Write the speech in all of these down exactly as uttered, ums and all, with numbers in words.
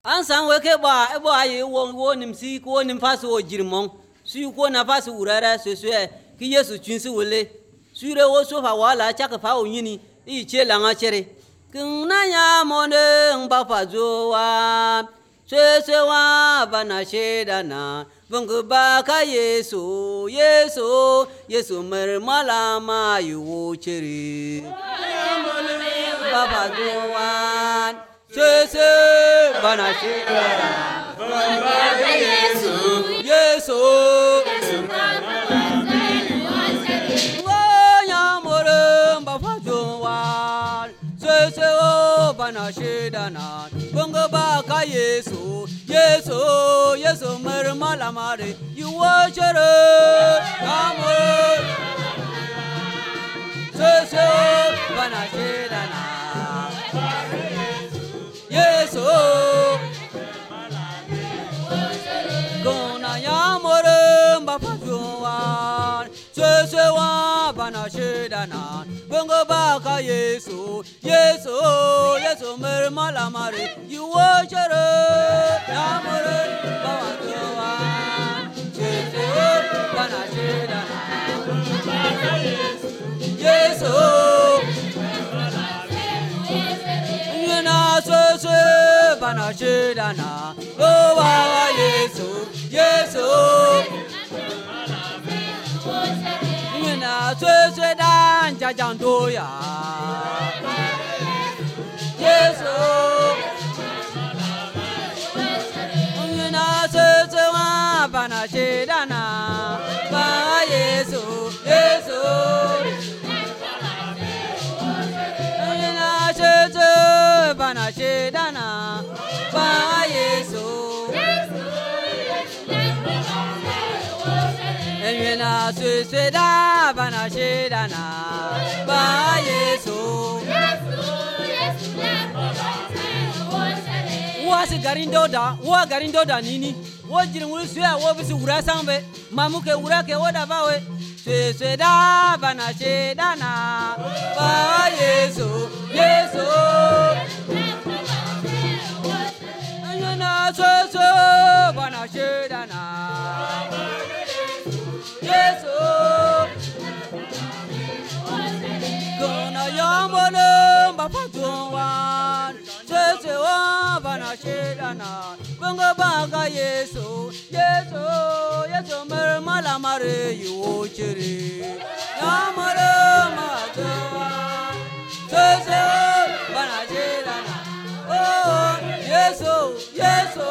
Ansan weke ba ebo aye wo wo nimsi ko nimfasi wo jirmon su ko nafasi urara sesue ki Yesu twinsi wole sure wo so fa wala chaka fa onyini I che langa chere kuna ya monde ngba zo wa sese wa bana sheda na bungu ba ka Yesu Yesu Yesu mer malama yu chere baba zo wa sese bana sheda baba Yesu Yesu bana sheda na bunga ba ka Yesu Yesu Yesu mer malamare you washere amore Yesu bana sheda na Yesu gona ya more mbapa juwa Yesu wa bana sheda na bunga ba ka Yesu Yesu Yesu mer malamare you washere amore bawa Yesu bana sheda na Yesu Yena sese bana sheda na oh bawa Yesu Yesu Yena sese dan jajando ya Yesu Yena sese wa bana sheda na bawa Yesu Yesu Yena sese bana sheda na bawa Yesu Yena sese da bana sheda na bawa Yesu Wasi garindo da wa garindo da nini wo jirin wuri suya wo bisi wura sanbe mamuke wura ke wo da bawe sese da bana sheda na bawa Yesu Yesu Yena sese bana sheda na Yesu gona yamone mbapatuwa sese wa bana sheda na bunga baga Yesu Yesu Yesu mer malamare yu chiri yamare matuwa sese bana sheda na oh Yesu Yesu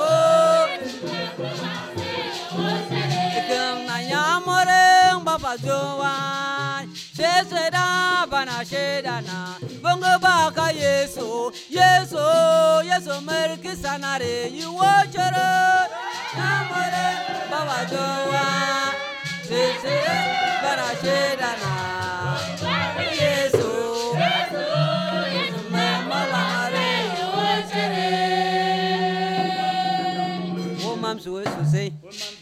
gona yamore mbapatuwa sese da bana sheda na bunga baka Yesu Yesu Yesu mer kisanare yu wachere yamare baba jowa sese bana sheda na Yesu Yesu mer malamare yu wachere wo mam suwe susei